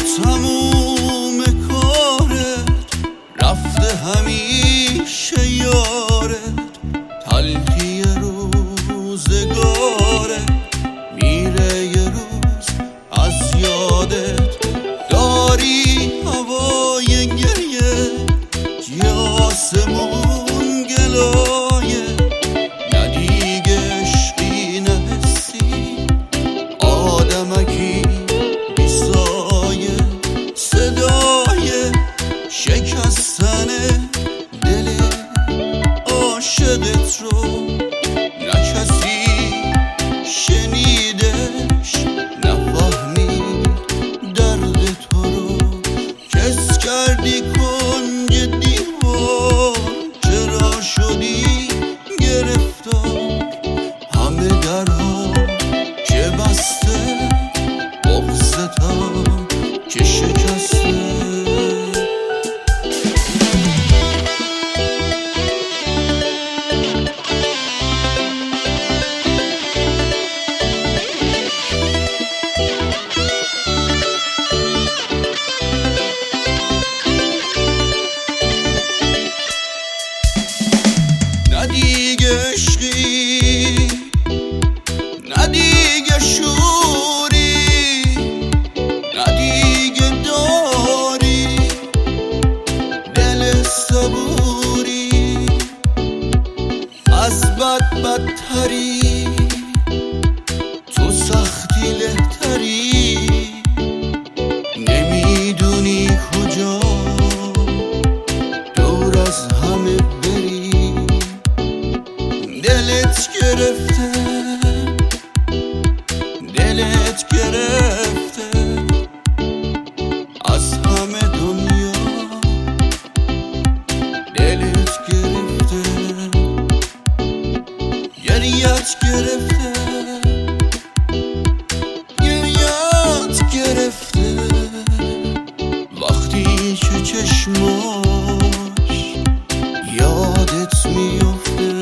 تموم کارت رفته همیشه یارت، تلخی روزگارت میره یه روز از یادت. داری هوای گریه یه آسمون گلایه، نه دیگه عشقی نه حسی آدمکی بی سایه. صدای شکستن دل عاشقت رو نه کسی شنیدش، نفهمید درد تو رو. کس کردی کنج دیوار، چرا شدی گرفتار؟ همه درها که بسته، بغضتم که شکسته. نه دیگه عشقی، نه دیگه شوری، نه دیگه داری دل صبوری. از بد بدتری، تو سختی لهتری، نمیدونی کجا دور از همه بری. دلت گرفته، دلت گرفته از همه دنیا، دلت گرفته، گریت گرفته، گریت گرفته. وقتی که چشماش یادت میفته،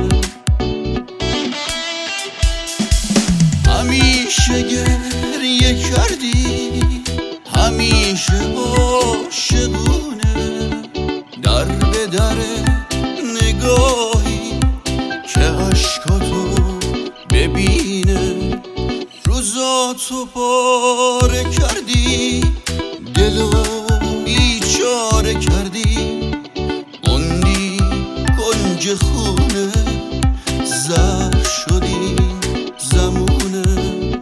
همیشه گریه کردی، همیشه عاشقونه. در به در نگاهی که عشقاتو ببینه. روزاتو پاره کردی، دلو بیچاره کردی، موندی کنج خونه. زهر شدی زمونه،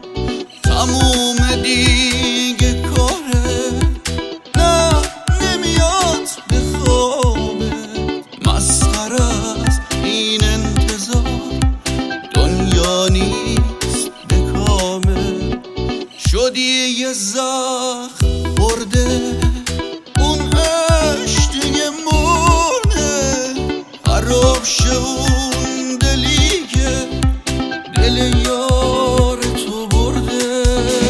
تموم دیگه کاره. نه نمیاد به خوابت، مسخره است این انتظار. دنیا نیست به کامه، شدی یه زخم خورده، اون عشق دیگه مرده. خراب شه اون دلی که دل یار تو برده.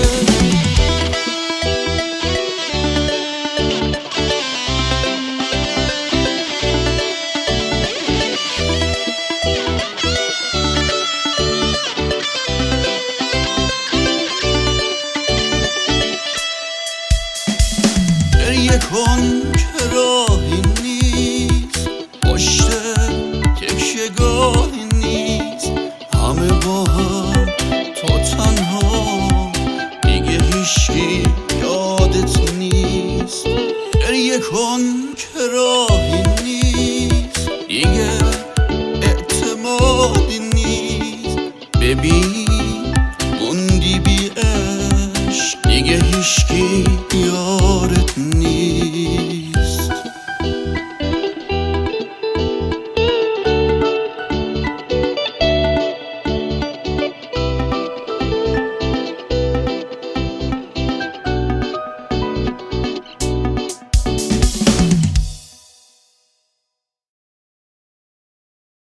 گریه کن که راهی نیست، پشت تکیه‌گاهی نیست. همه با هم، تو تنها، دیگه هیچکی یادت نیست. گریه کن که راهی نیست، دیگه اعتمادی نیست. ببین